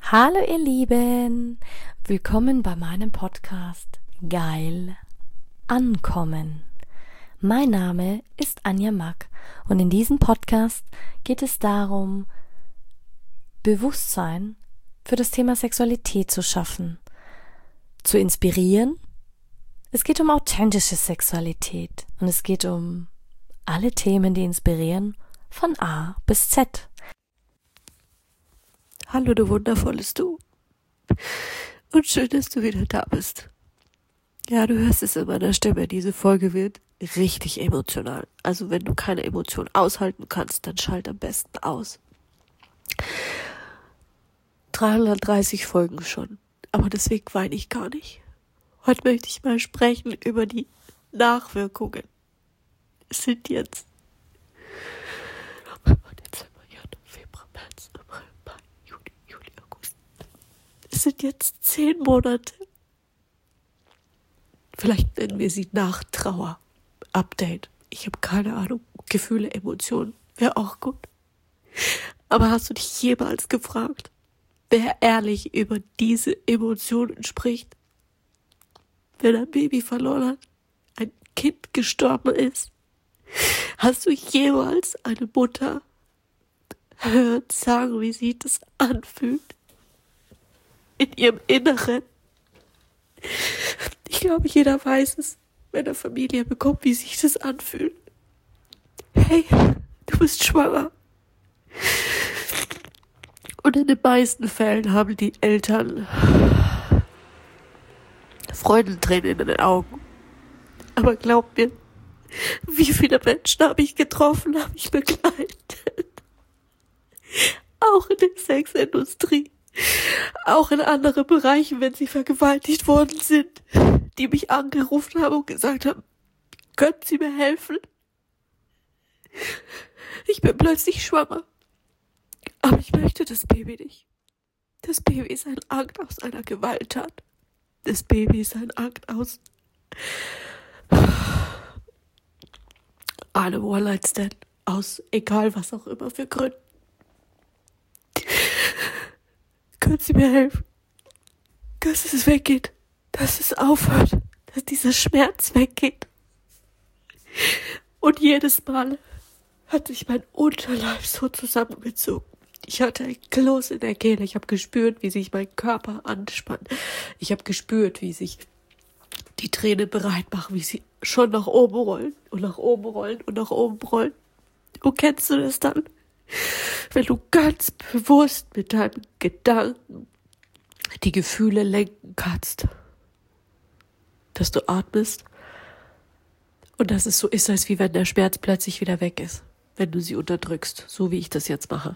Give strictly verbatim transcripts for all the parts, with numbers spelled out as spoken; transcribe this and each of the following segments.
Hallo ihr Lieben, willkommen bei meinem Podcast Geil Ankommen. Mein Name ist Anja Mack und in diesem Podcast geht es darum, Bewusstsein für das Thema Sexualität zu schaffen, zu inspirieren. Es geht um authentische Sexualität und es geht um alle Themen, die inspirieren, von A bis Z. Hallo, du wundervolles Du. Und schön, dass du wieder da bist. Ja, du hörst es in meiner Stimme, diese Folge wird richtig emotional. Also wenn du keine Emotion aushalten kannst, dann schalt am besten aus. dreihundertdreißig Folgen schon, aber deswegen weine ich gar nicht. Heute möchte ich mal sprechen über die Nachwirkungen. Es sind jetzt Es sind jetzt zehn Monate. Vielleicht nennen wir sie Nachtrauer. Update. Ich habe keine Ahnung. Gefühle, Emotionen. Wäre auch gut. Aber hast du dich jemals gefragt, wer ehrlich über diese Emotionen spricht? Wenn ein Baby verloren hat, ein Kind gestorben ist? Hast du jemals eine Mutter hören sagen, wie sich das anfühlt? In ihrem Inneren. Ich glaube, jeder weiß es, wenn eine Familie bekommt, wie sich das anfühlt. Hey, du bist schwanger. Und in den meisten Fällen haben die Eltern Freudentränen in den Augen. Aber glaub mir, wie viele Menschen habe ich getroffen, habe ich begleitet. Auch in der Sexindustrie. Auch in anderen Bereichen, wenn sie vergewaltigt worden sind, die mich angerufen haben und gesagt haben, können Sie mir helfen? Ich bin plötzlich schwanger. Aber ich möchte das Baby nicht. Das Baby ist ein Akt aus einer Gewalttat. Das Baby ist ein Akt aus einem One-Night-Stand, aus egal was auch immer für Gründen. Können Sie mir helfen, dass es weggeht, dass es aufhört, dass dieser Schmerz weggeht. Und jedes Mal hat sich mein Unterleib so zusammengezogen. Ich hatte ein Kloß in der Kehle. Ich habe gespürt, wie sich mein Körper anspannt. Ich habe gespürt, wie sich die Tränen bereit machen, wie sie schon nach oben rollen und nach oben rollen und nach oben rollen. Und kennst du das dann? Wenn du ganz bewusst mit deinen Gedanken die Gefühle lenken kannst, dass du atmest und dass es so ist, als wie wenn der Schmerz plötzlich wieder weg ist, wenn du sie unterdrückst, so wie ich das jetzt mache.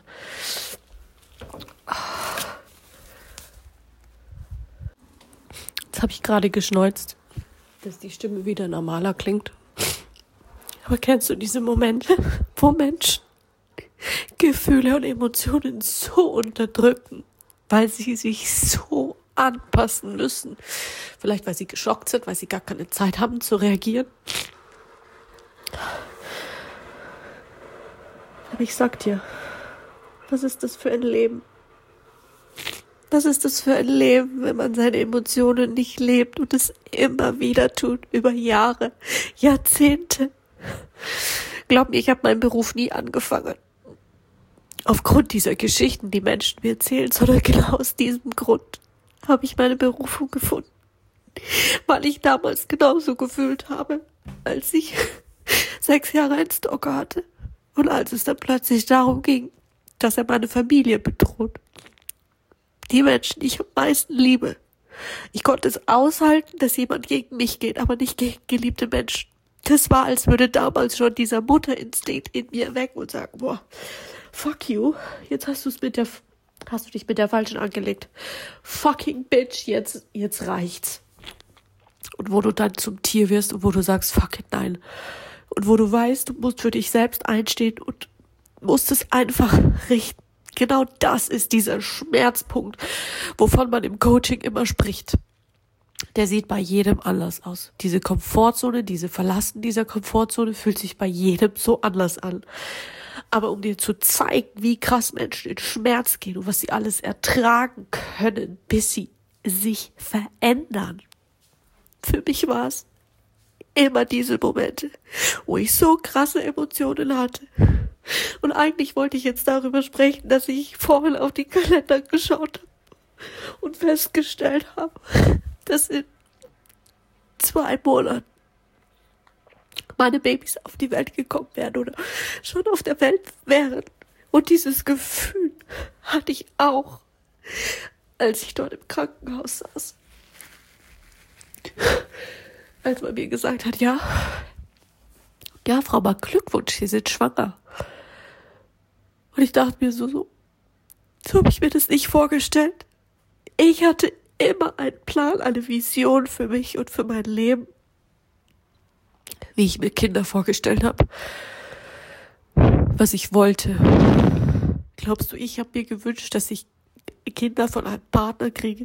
Jetzt habe ich gerade geschneuzt, dass die Stimme wieder normaler klingt. Aber kennst du diese Momente, wo Menschen Gefühle und Emotionen so unterdrücken, weil sie sich so anpassen müssen? Vielleicht, weil sie geschockt sind, weil sie gar keine Zeit haben zu reagieren. Aber ich sag dir, was ist das für ein Leben? Was ist das für ein Leben, wenn man seine Emotionen nicht lebt und es immer wieder tut, über Jahre, Jahrzehnte? Glaub mir, ich habe meinen Beruf nie angefangen aufgrund dieser Geschichten, die Menschen mir erzählen, sondern genau aus diesem Grund habe ich meine Berufung gefunden. Weil ich damals genauso gefühlt habe, als ich sechs Jahre einen Stalker hatte. Und als es dann plötzlich darum ging, dass er meine Familie bedroht. Die Menschen, die ich am meisten liebe. Ich konnte es aushalten, dass jemand gegen mich geht, aber nicht gegen geliebte Menschen. Das war, als würde damals schon dieser Mutterinstinkt in mir weg und sagen, boah, fuck you, jetzt hast du es mit der, hast du dich mit der Falschen angelegt. Fucking bitch, jetzt, jetzt reicht's. Und wo du dann zum Tier wirst und wo du sagst, fuck it, nein. Und wo du weißt, du musst für dich selbst einstehen und musst es einfach richten. Genau das ist dieser Schmerzpunkt, wovon man im Coaching immer spricht. Der sieht bei jedem anders aus. Diese Komfortzone, diese Verlassen dieser Komfortzone fühlt sich bei jedem so anders an. Aber um dir zu zeigen, wie krass Menschen in Schmerz gehen und was sie alles ertragen können, bis sie sich verändern. Für mich war es immer diese Momente, wo ich so krasse Emotionen hatte. Und eigentlich wollte ich jetzt darüber sprechen, dass ich vorhin auf die Kalender geschaut habe und festgestellt habe, dass in zwei Monaten meine Babys auf die Welt gekommen wären oder schon auf der Welt wären. Und dieses Gefühl hatte ich auch, als ich dort im Krankenhaus saß. Als man mir gesagt hat, ja, ja, Frau Mack, Glückwunsch, Sie sind schwanger. Und ich dachte mir so, so, so habe ich mir das nicht vorgestellt. Ich hatte immer einen Plan, eine Vision für mich und für mein Leben, wie ich mir Kinder vorgestellt habe, was ich wollte. Glaubst du, ich habe mir gewünscht, dass ich Kinder von einem Partner kriege?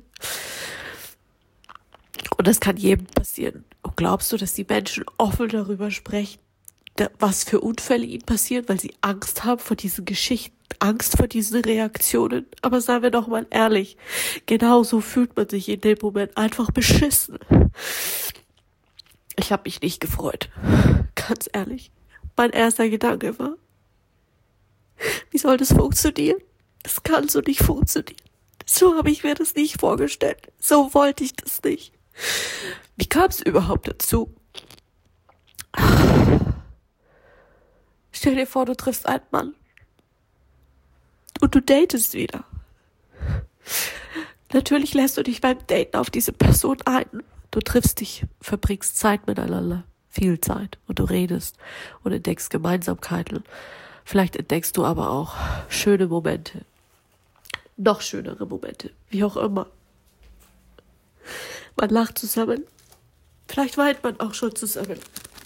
Und das kann jedem passieren. Und glaubst du, dass die Menschen offen darüber sprechen, was für Unfälle ihnen passieren, weil sie Angst haben vor diesen Geschichten, Angst vor diesen Reaktionen? Aber seien wir doch mal ehrlich, genau so fühlt man sich in dem Moment einfach beschissen. Ich habe mich nicht gefreut, ganz ehrlich. Mein erster Gedanke war, wie soll das funktionieren? Das kann so nicht funktionieren. So habe ich mir das nicht vorgestellt. So wollte ich das nicht. Wie kam es überhaupt dazu? Stell dir vor, du triffst einen Mann und du datest wieder. Natürlich lässt du dich beim Daten auf diese Person ein. Du triffst dich, verbringst Zeit miteinander, viel Zeit, und du redest und entdeckst Gemeinsamkeiten. Vielleicht entdeckst du aber auch schöne Momente, noch schönere Momente, wie auch immer. Man lacht zusammen, vielleicht weint man auch schon zusammen.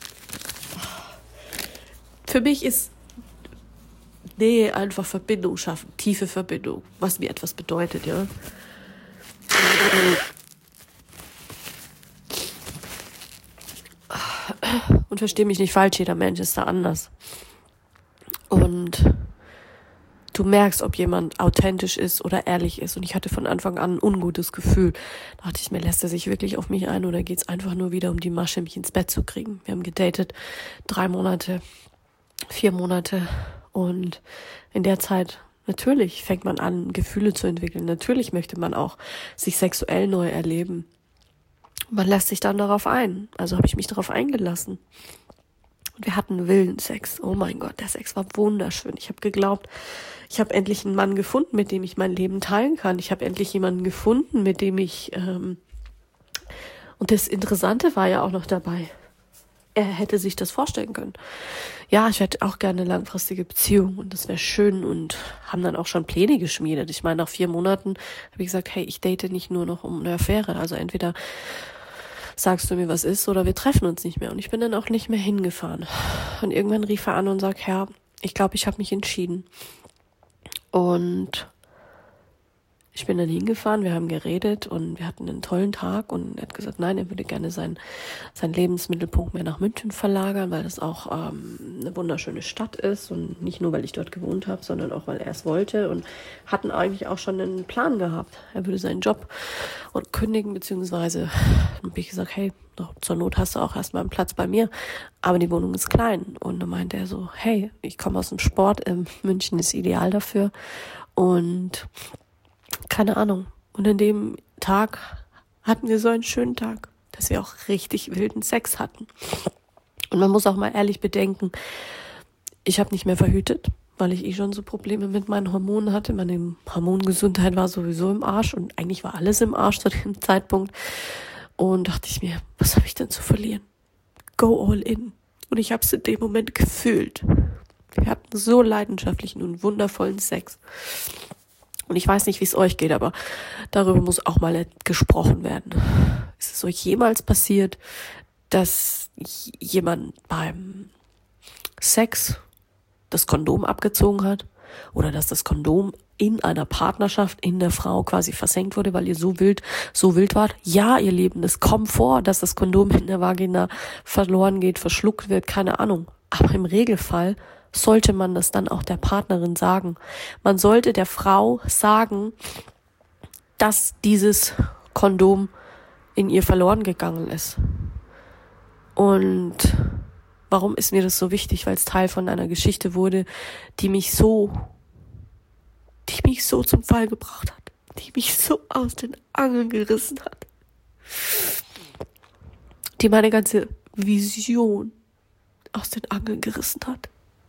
Für mich ist Nähe einfach Verbindung schaffen, tiefe Verbindung, was mir etwas bedeutet, ja. Und versteh mich nicht falsch, jeder Mensch ist da anders. Und du merkst, ob jemand authentisch ist oder ehrlich ist. Und ich hatte von Anfang an ein ungutes Gefühl. Da dachte ich mir, lässt er sich wirklich auf mich ein oder geht's einfach nur wieder um die Masche, mich ins Bett zu kriegen? Wir haben gedatet, drei Monate, vier Monate. Und in der Zeit, natürlich fängt man an, Gefühle zu entwickeln. Natürlich möchte man auch sich sexuell neu erleben. Man lässt sich dann darauf ein. Also habe ich mich darauf eingelassen. Und wir hatten wilden Sex. Oh mein Gott, der Sex war wunderschön. Ich habe geglaubt, ich habe endlich einen Mann gefunden, mit dem ich mein Leben teilen kann. Ich habe endlich jemanden gefunden, mit dem ich... Ähm und das Interessante war ja auch noch dabei. Er hätte sich das vorstellen können. Ja, ich hätte auch gerne eine langfristige Beziehung und das wäre schön, und haben dann auch schon Pläne geschmiedet. Ich meine, nach vier Monaten habe ich gesagt, hey, ich date nicht nur noch um eine Affäre. Also entweder sagst du mir, was ist, oder wir treffen uns nicht mehr. Und ich bin dann auch nicht mehr hingefahren. Und irgendwann rief er an und sagt, Herr, ich glaube, ich habe mich entschieden. Und ich bin dann hingefahren, wir haben geredet und wir hatten einen tollen Tag, und er hat gesagt, nein, er würde gerne seinen seinen Lebensmittelpunkt mehr nach München verlagern, weil das auch ähm, eine wunderschöne Stadt ist, und nicht nur, weil ich dort gewohnt habe, sondern auch, weil er es wollte, und hatten eigentlich auch schon einen Plan gehabt. Er würde seinen Job und kündigen, beziehungsweise habe ich gesagt, hey, zur Not hast du auch erstmal einen Platz bei mir, aber die Wohnung ist klein. Und dann meinte er so, hey, ich komme aus dem Sport, ähm, München ist ideal dafür, und keine Ahnung. Und an dem Tag hatten wir so einen schönen Tag, dass wir auch richtig wilden Sex hatten. Und man muss auch mal ehrlich bedenken, ich habe nicht mehr verhütet, weil ich eh schon so Probleme mit meinen Hormonen hatte. Meine Hormongesundheit war sowieso im Arsch, und eigentlich war alles im Arsch zu dem Zeitpunkt. Und dachte ich mir, was habe ich denn zu verlieren? Go all in. Und ich habe es in dem Moment gefühlt. Wir hatten so leidenschaftlichen und wundervollen Sex. Und ich weiß nicht, wie es euch geht, aber darüber muss auch mal gesprochen werden. Ist es euch jemals passiert, dass jemand beim Sex das Kondom abgezogen hat? Oder dass das Kondom in einer Partnerschaft in der Frau quasi versenkt wurde, weil ihr so wild, so wild wart? Ja, ihr Lieben, es kommt vor, dass das Kondom in der Vagina verloren geht, verschluckt wird, keine Ahnung. Aber im Regelfall sollte man das dann auch der Partnerin sagen. Man sollte der Frau sagen, dass dieses Kondom in ihr verloren gegangen ist. Und warum ist mir das so wichtig? Weil es Teil von einer Geschichte wurde, die mich so, die mich so zum Fall gebracht hat, die mich so aus den Angeln gerissen hat, die meine ganze Vision aus den Angeln gerissen hat.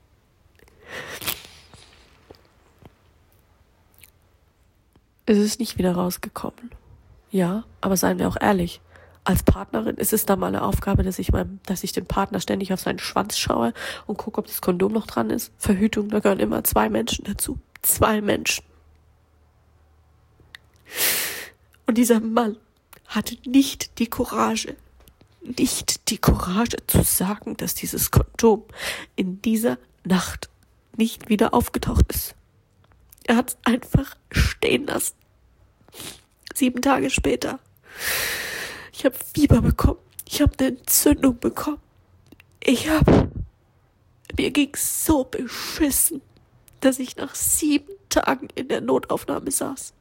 Es ist nicht wieder rausgekommen. Ja, aber seien wir auch ehrlich. Als Partnerin ist es dann mal eine Aufgabe, dass ich meinem, dass ich den Partner ständig auf seinen Schwanz schaue und gucke, ob das Kondom noch dran ist. Verhütung, da gehören immer zwei Menschen dazu. Zwei Menschen. Und dieser Mann hatte nicht die Courage, nicht die Courage zu sagen, dass dieses Kondom in dieser Nacht nicht wieder aufgetaucht ist. Er hat es einfach stehen lassen. Sieben Tage später. Ich habe Fieber bekommen. Ich habe eine Entzündung bekommen. Ich habe... Mir ging's so beschissen, dass ich nach sieben Tagen in der Notaufnahme saß.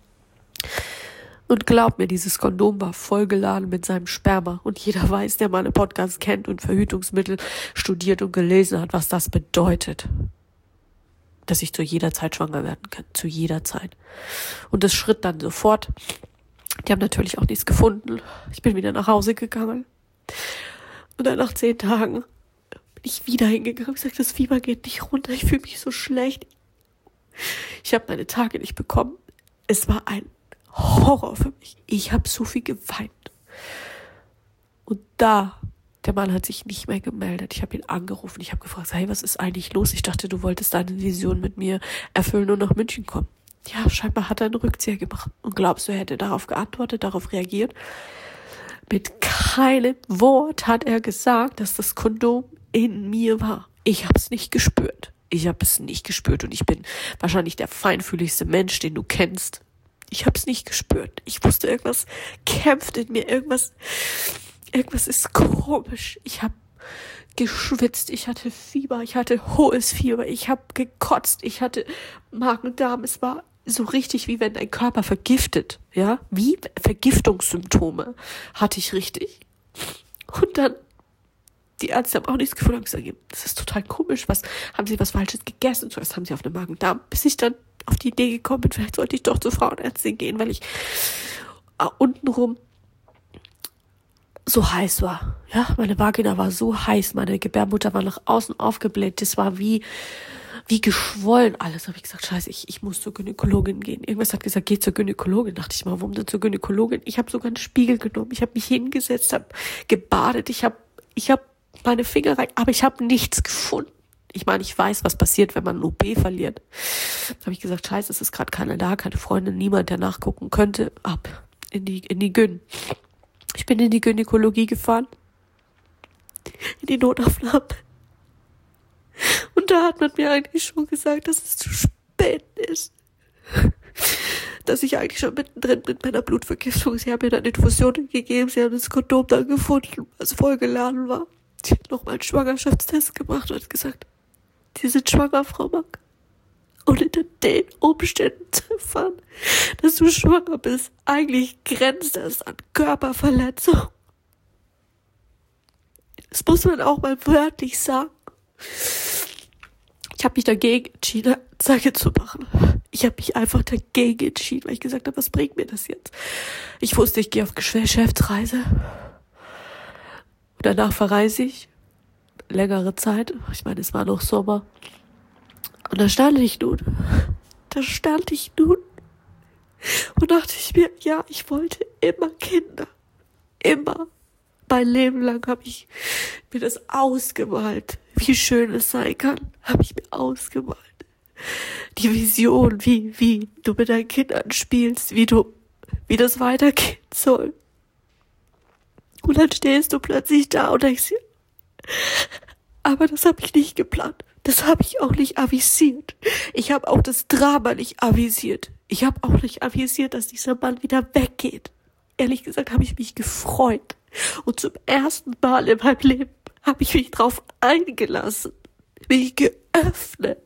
Und glaub mir, dieses Kondom war vollgeladen mit seinem Sperma. Und jeder weiß, der meine Podcasts kennt und Verhütungsmittel studiert und gelesen hat, was das bedeutet. Dass ich zu jeder Zeit schwanger werden kann. Zu jeder Zeit. Und das schritt dann sofort. Die haben natürlich auch nichts gefunden. Ich bin wieder nach Hause gegangen. Und dann nach zehn Tagen bin ich wieder hingegangen und gesagt, das Fieber geht nicht runter. Ich fühle mich so schlecht. Ich habe meine Tage nicht bekommen. Es war ein Horror für mich. Ich habe so viel geweint. Und da, der Mann hat sich nicht mehr gemeldet. Ich habe ihn angerufen. Ich habe gefragt, hey, was ist eigentlich los? Ich dachte, du wolltest deine Vision mit mir erfüllen und nach München kommen. Ja, scheinbar hat er einen Rückzieher gemacht. Und glaubst du, er hätte darauf geantwortet, darauf reagiert? Mit keinem Wort hat er gesagt, dass das Kondom in mir war. Ich habe es nicht gespürt. Ich habe es nicht gespürt. Und ich bin wahrscheinlich der feinfühligste Mensch, den du kennst. Ich habe es nicht gespürt. Ich wusste, irgendwas kämpft in mir. Irgendwas, irgendwas ist komisch. Ich habe geschwitzt. Ich hatte Fieber. Ich hatte hohes Fieber. Ich habe gekotzt. Ich hatte Magen-Darm. Es war so richtig, wie wenn dein Körper vergiftet. Ja, wie Vergiftungssymptome hatte ich richtig. Und dann, die Ärzte haben auch nichts gefunden. Haben gesagt, das ist total komisch. Was, haben sie was Falsches gegessen? Zuerst haben sie auf den Magen-Darm, bis ich dann auf die Idee gekommen bin, vielleicht sollte ich doch zur Frauenärztin gehen, weil ich äh, untenrum so heiß war. Ja, meine Vagina war so heiß, meine Gebärmutter war nach außen aufgebläht, das war wie wie geschwollen alles. Habe ich gesagt, scheiße, ich, ich muss zur Gynäkologin gehen. Irgendwas hat gesagt, geh zur Gynäkologin. Dachte ich mal, warum denn zur Gynäkologin? Ich habe sogar einen Spiegel genommen, ich habe mich hingesetzt, habe gebadet, ich habe ich habe meine Finger rein, aber ich habe nichts gefunden. Ich meine, ich weiß, was passiert, wenn man ein O P verliert. Da habe ich gesagt, scheiße, es ist gerade keiner da, keine Freundin, niemand, der nachgucken könnte. Ab in die in die Gyn. Ich bin in die Gynäkologie gefahren, in die Notaufnahme. Und da hat man mir eigentlich schon gesagt, dass es zu spät ist. Dass ich eigentlich schon mittendrin mit meiner Blutvergiftung. Sie haben mir dann Infusionen gegeben, sie haben das Kondom dann gefunden, was vollgeladen war. Sie hat nochmal einen Schwangerschaftstest gemacht und hat gesagt, Sie sind schwanger, Frau Mack. Und unter den Umständen zu erfahren, dass du schwanger bist, eigentlich grenzt das an Körperverletzung. Das muss man auch mal wörtlich sagen. Ich habe mich dagegen entschieden, eine Zeige zu machen. Ich habe mich einfach dagegen entschieden, weil ich gesagt habe, was bringt mir das jetzt? Ich wusste, ich gehe auf Geschäftsreise. Und danach verreise ich. Längere Zeit. Ich meine, es war noch Sommer. Und da stand ich nun. Da stand ich nun. Und dachte ich mir, ja, ich wollte immer Kinder. Immer. Mein Leben lang habe ich mir das ausgemalt, wie schön es sein kann, habe ich mir ausgemalt. Die Vision, wie, wie du mit deinen Kindern spielst, wie du, wie das weitergehen soll. Und dann stehst du plötzlich da und denkst dir, aber das habe ich nicht geplant. Das habe ich auch nicht avisiert. Ich habe auch das Drama nicht avisiert. Ich habe auch nicht avisiert, dass dieser Mann wieder weggeht. Ehrlich gesagt habe ich mich gefreut. Und zum ersten Mal in meinem Leben habe ich mich drauf eingelassen. Mich geöffnet öffnet.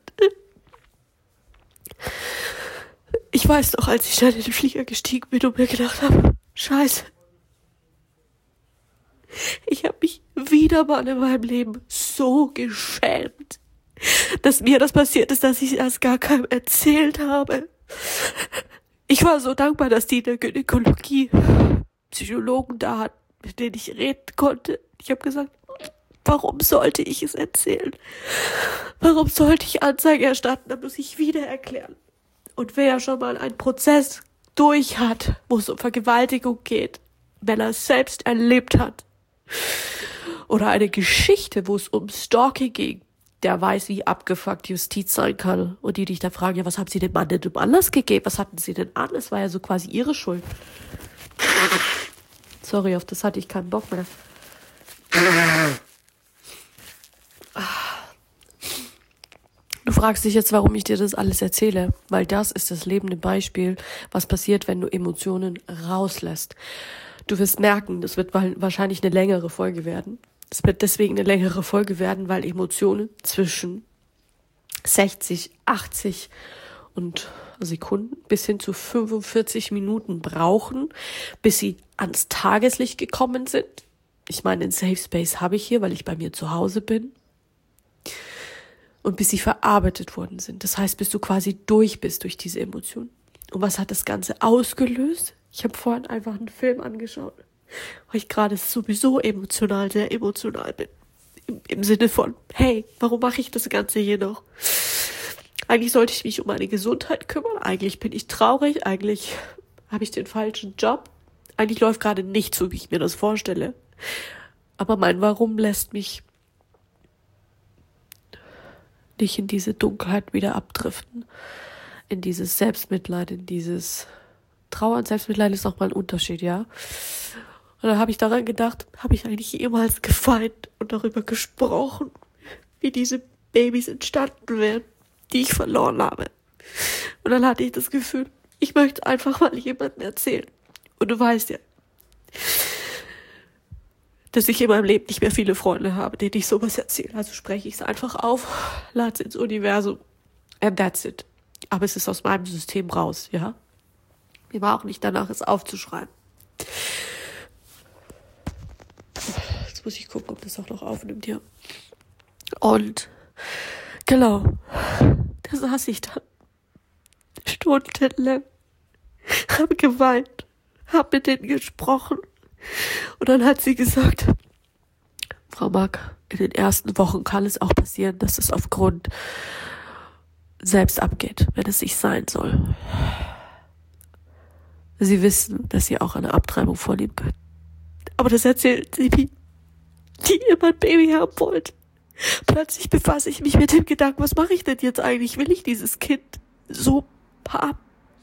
Ich weiß noch, als ich dann in den Flieger gestiegen bin und mir gedacht habe, Scheiße, ich habe mich wieder mal in meinem Leben so geschämt, dass mir das passiert ist, dass ich es gar keinem erzählt habe. Ich war so dankbar, dass die in der Gynäkologie Psychologen da hatten, mit denen ich reden konnte. Ich habe gesagt, warum sollte ich es erzählen? Warum sollte ich Anzeige erstatten? Da muss ich wieder erklären. Und wer schon mal einen Prozess durch hat, wo es um Vergewaltigung geht, wenn er es selbst erlebt hat, oder eine Geschichte, wo es um Stalking ging, der weiß, wie abgefuckt Justiz sein kann. Und die dich da fragen, ja, was haben sie dem Mann denn im Anlass gegeben? Was hatten sie denn an? Es war ja so quasi ihre Schuld. Sorry, auf das hatte ich keinen Bock mehr. Du fragst dich jetzt, warum ich dir das alles erzähle, weil das ist das lebende Beispiel, was passiert, wenn du Emotionen rauslässt. Du wirst merken, das wird wahrscheinlich eine längere Folge werden. Es wird deswegen eine längere Folge werden, weil Emotionen zwischen sechzig, achtzig und Sekunden bis hin zu fünfundvierzig Minuten brauchen, bis sie ans Tageslicht gekommen sind. Ich meine, einen Safe Space habe ich hier, weil ich bei mir zu Hause bin. Und bis sie verarbeitet worden sind. Das heißt, bis du quasi durch bist durch diese Emotionen. Und was hat das Ganze ausgelöst? Ich habe vorhin einfach einen Film angeschaut, weil ich gerade sowieso emotional, sehr emotional bin. Im, im Sinne von, hey, warum mache ich das Ganze hier noch? Eigentlich sollte ich mich um meine Gesundheit kümmern. Eigentlich bin ich traurig. Eigentlich habe ich den falschen Job. Eigentlich läuft gerade nicht so, wie ich mir das vorstelle. Aber mein Warum lässt mich nicht in diese Dunkelheit wieder abdriften, in dieses Selbstmitleid, in dieses Trauer und Selbstmitleid ist nochmal ein Unterschied, ja. Und dann habe ich daran gedacht, habe ich eigentlich jemals geweint und darüber gesprochen, wie diese Babys entstanden wären, die ich verloren habe. Und dann hatte ich das Gefühl, ich möchte einfach mal jemandem erzählen. Und du weißt ja, dass ich in meinem Leben nicht mehr viele Freunde habe, denen ich sowas erzähle. Also spreche ich es einfach auf, lade es ins Universum, and that's it. Aber es ist aus meinem System raus, ja. Mir war auch nicht danach, es aufzuschreiben. Jetzt muss ich gucken, ob das auch noch aufnimmt, ja. Und, genau, da saß ich dann stundenlang, habe geweint, habe mit denen gesprochen. Und dann hat sie gesagt, Frau Mack, in den ersten Wochen kann es auch passieren, dass es aufgrund selbst abgeht, wenn es nicht sein soll. Sie wissen, dass Sie auch eine Abtreibung vornehmen können. Aber das erzählt sie mir, die immer ein Baby haben wollte. Plötzlich befasse ich mich mit dem Gedanken, was mache ich denn jetzt eigentlich? Will ich dieses Kind so haben?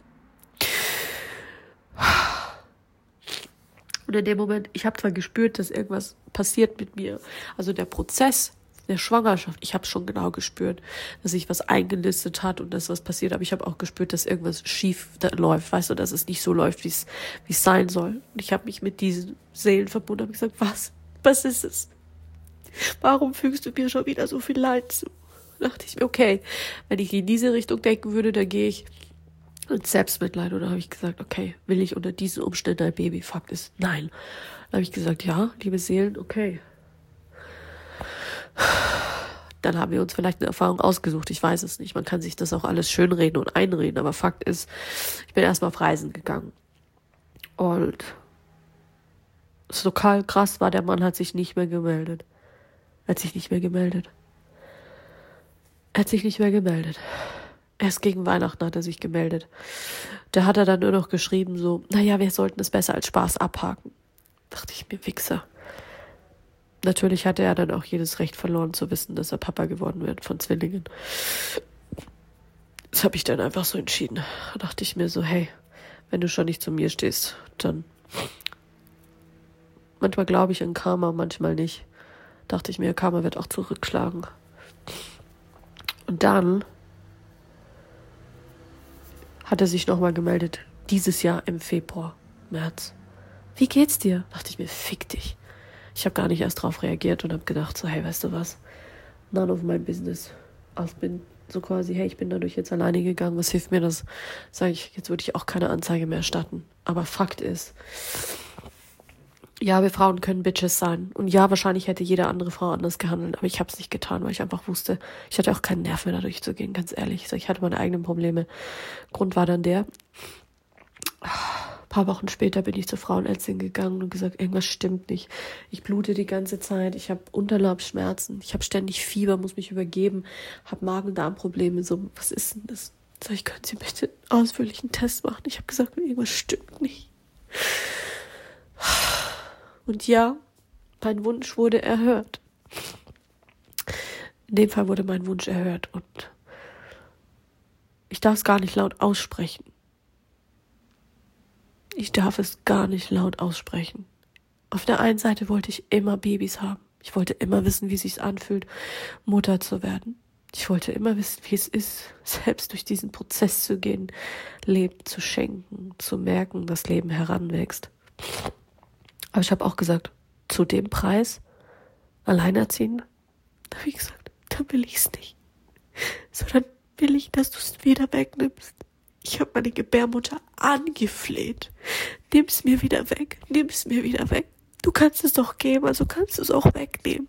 Und in dem Moment, ich habe zwar gespürt, dass irgendwas passiert mit mir. Also der Prozess der Schwangerschaft, ich habe schon genau gespürt, dass sich was eingenistet hat und dass was passiert. Aber ich habe auch gespürt, dass irgendwas schief läuft, weißt du, dass es nicht so läuft, wie es wie es sein soll. Und ich habe mich mit diesen Seelen verbunden und gesagt, was? Was ist es? Warum fügst du mir schon wieder so viel Leid zu? Da dachte ich mir, okay, wenn ich in diese Richtung denken würde, dann gehe ich ins Selbstmitleid. Und dann habe ich gesagt, okay, will ich unter diesen Umständen ein Baby? Fakt ist, nein. Dann habe ich gesagt, ja, liebe Seelen, okay. Dann haben wir uns vielleicht eine Erfahrung ausgesucht. Ich weiß es nicht. Man kann sich das auch alles schönreden und einreden. Aber Fakt ist, ich bin erstmal auf Reisen gegangen. Und so krass war, der Mann hat sich nicht mehr gemeldet. Er hat sich nicht mehr gemeldet. Er hat sich nicht mehr gemeldet. Erst gegen Weihnachten hat er sich gemeldet. Da hat er dann nur noch geschrieben so, naja, wir sollten es besser als Spaß abhaken. Dachte ich mir, Wichser. Natürlich hatte er dann auch jedes Recht verloren zu wissen, dass er Papa geworden wird von Zwillingen. Das habe ich dann einfach so entschieden. Da dachte ich mir so, hey, wenn du schon nicht zu mir stehst, dann... Manchmal glaube ich an Karma, manchmal nicht. Dachte ich mir, Karma wird auch zurückschlagen. Und dann hat er sich nochmal gemeldet. Dieses Jahr im Februar, März. Wie geht's dir? Dachte ich mir, fick dich. Ich habe gar nicht erst drauf reagiert und habe gedacht, so, hey, weißt du was? None of my business. also bin so quasi, hey, ich bin dadurch jetzt alleine gegangen, was hilft mir das? Sage ich, jetzt würde ich auch keine Anzeige mehr erstatten. Aber Fakt ist, ja, wir Frauen können Bitches sein. Und ja, wahrscheinlich hätte jede andere Frau anders gehandelt, aber ich habe es nicht getan, weil ich einfach wusste, ich hatte auch keinen Nerv mehr, da durchzugehen, ganz ehrlich. Ich hatte meine eigenen Probleme. Grund war dann der, ein paar Wochen später bin ich zur Frauenärztin gegangen und gesagt, irgendwas stimmt nicht. Ich blute die ganze Zeit, ich habe Unterleibsschmerzen, ich habe ständig Fieber, muss mich übergeben, habe Magen-Darm-Probleme. So, was ist denn das? Sag ich, können Sie bitte einen ausführlichen Test machen? Ich habe gesagt, irgendwas stimmt nicht. Und ja, mein Wunsch wurde erhört. In dem Fall wurde mein Wunsch erhört und ich darf es gar nicht laut aussprechen. Ich darf es gar nicht laut aussprechen. Auf der einen Seite wollte ich immer Babys haben. Ich wollte immer wissen, wie es sich anfühlt, Mutter zu werden. Ich wollte immer wissen, wie es ist, selbst durch diesen Prozess zu gehen, Leben zu schenken, zu merken, dass Leben heranwächst. Aber ich habe auch gesagt, zu dem Preis, alleinerziehend, da habe ich gesagt, dann will ich es nicht. Sondern will ich, dass du es wieder wegnimmst. Ich habe meine Gebärmutter angefleht. Nimm's mir wieder weg, nimm's mir wieder weg. Du kannst es doch geben, also kannst du es auch wegnehmen.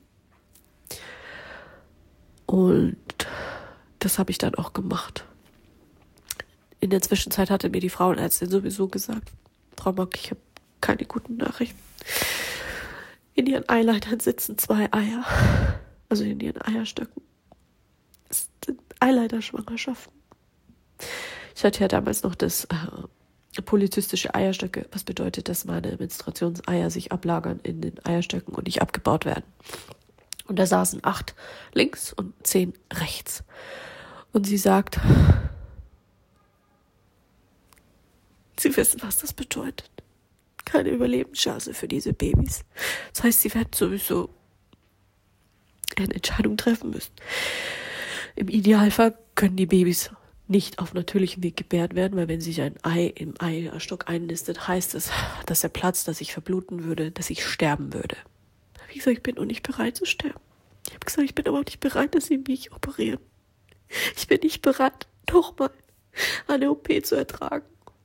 Und das habe ich dann auch gemacht. In der Zwischenzeit hatte mir die Frauenärztin sowieso gesagt, Frau Mock, ich habe keine guten Nachrichten. In ihren Eileitern sitzen zwei Eier. Also in ihren Eierstöcken. Es sind Eileiterschwangerschaften. Ich hatte ja damals noch das äh, polyzystische Eierstöcke, was bedeutet, dass meine Menstruationseier sich ablagern in den Eierstöcken und nicht abgebaut werden. Und da saßen acht links und zehn rechts. Und sie sagt, Sie wissen, was das bedeutet. Keine Überlebenschance für diese Babys. Das heißt, sie werden sowieso eine Entscheidung treffen müssen. Im Idealfall können die Babys nicht auf natürlichem Weg gebärt werden, weil wenn sich ein Ei im Eierstock einnistet, heißt es, dass der Platz, dass ich verbluten würde, dass ich sterben würde. Da habe ich gesagt, ich bin noch nicht bereit zu sterben. Ich habe gesagt, ich bin aber auch nicht bereit, dass sie mich operieren. Ich bin nicht bereit, nochmal eine O P zu ertragen.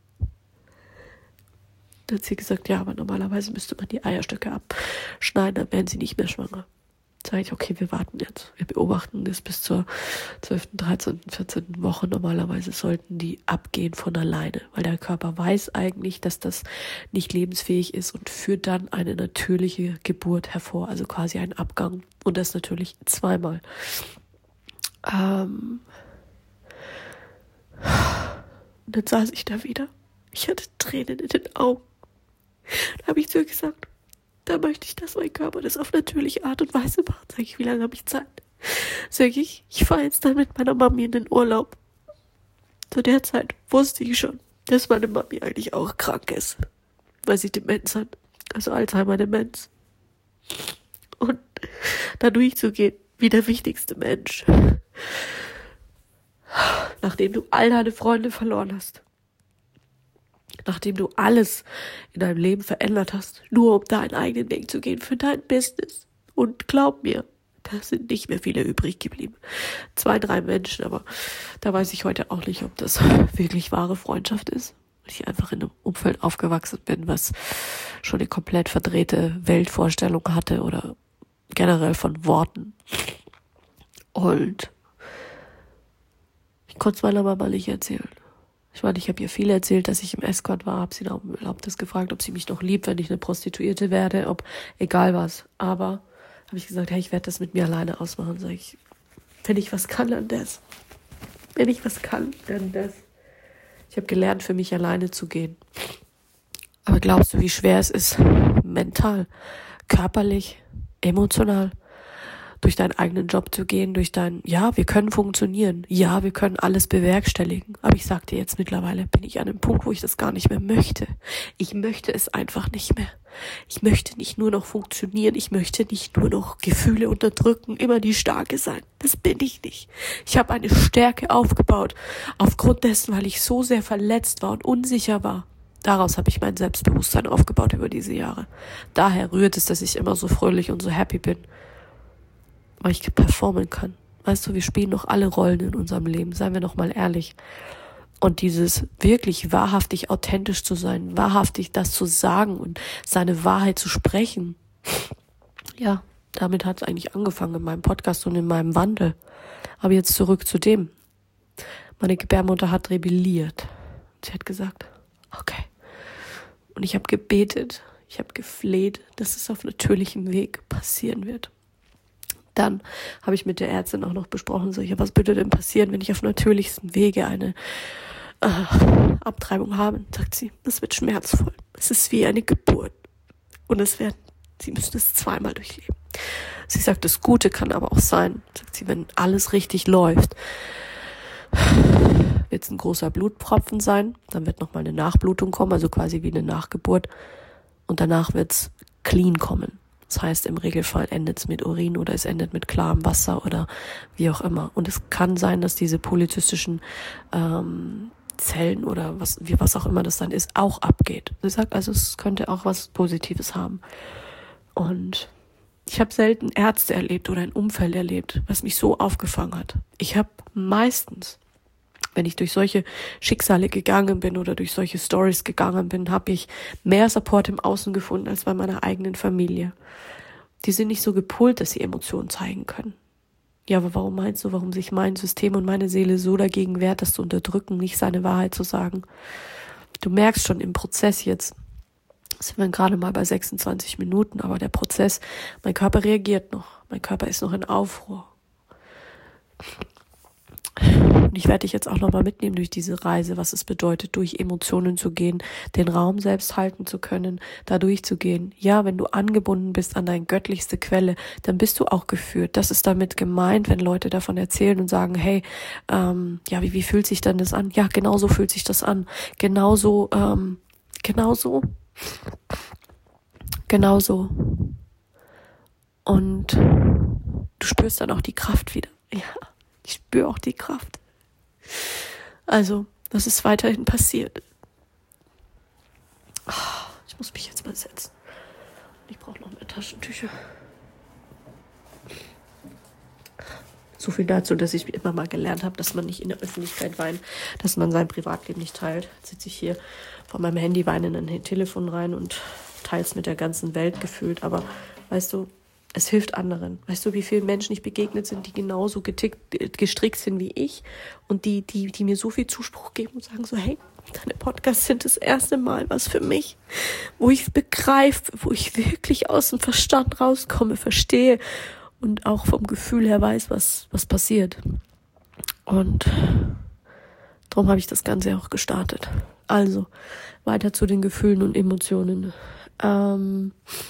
Dann hat sie gesagt, ja, aber normalerweise müsste man die Eierstöcke abschneiden, dann wären sie nicht mehr schwanger. Sage ich, okay, wir warten jetzt. Wir beobachten das bis zur zwölften, dreizehnten, vierzehnten Woche. Normalerweise sollten die abgehen von alleine, weil der Körper weiß eigentlich, dass das nicht lebensfähig ist und führt dann eine natürliche Geburt hervor, also quasi einen Abgang. Und das natürlich zweimal. Ähm und dann saß ich da wieder. Ich hatte Tränen in den Augen. Da habe ich zu ihr gesagt, da möchte ich, dass mein Körper das auf natürliche Art und Weise macht. Sag ich, wie lange habe ich Zeit? Sag ich, ich fahre jetzt dann mit meiner Mami in den Urlaub. Zu der Zeit wusste ich schon, dass meine Mami eigentlich auch krank ist, weil sie Demenz hat, also Alzheimer-Demenz. Und da durchzugehen, wie der wichtigste Mensch, nachdem du all deine Freunde verloren hast, nachdem du alles in deinem Leben verändert hast, nur um deinen eigenen Weg zu gehen für dein Business. Und glaub mir, da sind nicht mehr viele übrig geblieben. Zwei, drei Menschen, aber da weiß ich heute auch nicht, ob das wirklich wahre Freundschaft ist. Weil ich einfach in einem Umfeld aufgewachsen bin, was schon eine komplett verdrehte Weltvorstellung hatte oder generell von Worten. Und ich konnte es meiner Mama nicht erzählen. Ich meine, ich habe ihr viel erzählt, dass ich im Escort war, habe sie dann um Erlaubnis gefragt, ob sie mich noch liebt, wenn ich eine Prostituierte werde, ob, egal was. Aber habe ich gesagt, hey, ich werde das mit mir alleine ausmachen. Sag ich, wenn ich was kann, dann das. Wenn ich was kann, dann das. Ich habe gelernt, für mich alleine zu gehen. Aber glaubst du, wie schwer es ist? Mental, körperlich, emotional. Durch deinen eigenen Job zu gehen, durch dein, ja, wir können funktionieren, ja, wir können alles bewerkstelligen, aber ich sag dir jetzt, mittlerweile bin ich an einem Punkt, wo ich das gar nicht mehr möchte. Ich möchte es einfach nicht mehr. Ich möchte nicht nur noch funktionieren, ich möchte nicht nur noch Gefühle unterdrücken, immer die Starke sein. Das bin ich nicht. Ich habe eine Stärke aufgebaut, aufgrund dessen, weil ich so sehr verletzt war und unsicher war. Daraus habe ich mein Selbstbewusstsein aufgebaut über diese Jahre. Daher rührt es, dass ich immer so fröhlich und so happy bin. Weil ich performen kann, Weißt du, wir spielen noch alle Rollen in unserem Leben, seien wir noch mal ehrlich. Und dieses wirklich wahrhaftig authentisch zu sein, wahrhaftig das zu sagen und seine Wahrheit zu sprechen, ja, damit hat es eigentlich angefangen in meinem Podcast und in meinem Wandel. Aber jetzt zurück zu dem. Meine Gebärmutter hat rebelliert. Sie hat gesagt, okay. Und ich habe gebetet, ich habe gefleht, dass es auf natürlichem Weg passieren wird. Dann habe ich mit der Ärztin auch noch besprochen, so, ja, was würde denn passieren, wenn ich auf natürlichstem Wege eine äh, Abtreibung habe? Und sagt sie, das wird schmerzvoll. Es ist wie eine Geburt. Und es werden, sie müssen es zweimal durchleben. Sie sagt, das Gute kann aber auch sein, sagt sie, wenn alles richtig läuft, wird es ein großer Blutpropfen sein, dann wird nochmal eine Nachblutung kommen, also quasi wie eine Nachgeburt. Und danach wird es clean kommen. Das heißt, im Regelfall endet es mit Urin oder es endet mit klarem Wasser oder wie auch immer. Und es kann sein, dass diese polyzystischen ähm, Zellen oder was, wie, was auch immer das dann ist, auch abgeht. Sie sagt also, es könnte auch was Positives haben. Und ich habe selten Ärzte erlebt oder ein Umfeld erlebt, was mich so aufgefangen hat. Ich habe meistens, wenn ich durch solche Schicksale gegangen bin oder durch solche Stories gegangen bin, habe ich mehr Support im Außen gefunden als bei meiner eigenen Familie. Die sind nicht so gepolt, dass sie Emotionen zeigen können. Ja, aber warum meinst du, warum sich mein System und meine Seele so dagegen wehrt, das zu unterdrücken, nicht seine Wahrheit zu sagen? Du merkst schon im Prozess jetzt, sind wir gerade mal bei sechsundzwanzig Minuten, aber der Prozess, mein Körper reagiert noch, mein Körper ist noch in Aufruhr. Und ich werde dich jetzt auch nochmal mitnehmen durch diese Reise, was es bedeutet, durch Emotionen zu gehen, den Raum selbst halten zu können, da durchzugehen. Ja, wenn du angebunden bist an deine göttlichste Quelle, dann bist du auch geführt. Das ist damit gemeint, wenn Leute davon erzählen und sagen, hey, ähm, ja, wie, wie fühlt sich denn das an? Ja, genau so fühlt sich das an. Genauso, ähm, genauso, genauso. Und du spürst dann auch die Kraft wieder. Ja. Ich spüre auch die Kraft. Also, das ist weiterhin passiert. Ich muss mich jetzt mal setzen. Ich brauche noch mehr Taschentücher. So viel dazu, dass ich immer mal gelernt habe, dass man nicht in der Öffentlichkeit weint, dass man sein Privatleben nicht teilt. Jetzt sitze ich hier vor meinem Handy, weine in ein Telefon rein und teile es mit der ganzen Welt gefühlt. Aber weißt du, es hilft anderen. Weißt du, wie viele Menschen ich begegnet sind, die genauso getickt, gestrickt sind wie ich und die, die, die mir so viel Zuspruch geben und sagen so, hey, deine Podcasts sind das erste Mal was für mich, wo ich begreife, wo ich wirklich aus dem Verstand rauskomme, verstehe und auch vom Gefühl her weiß, was, was passiert. Und darum habe ich das Ganze auch gestartet. Also, weiter zu den Gefühlen und Emotionen. Ähm,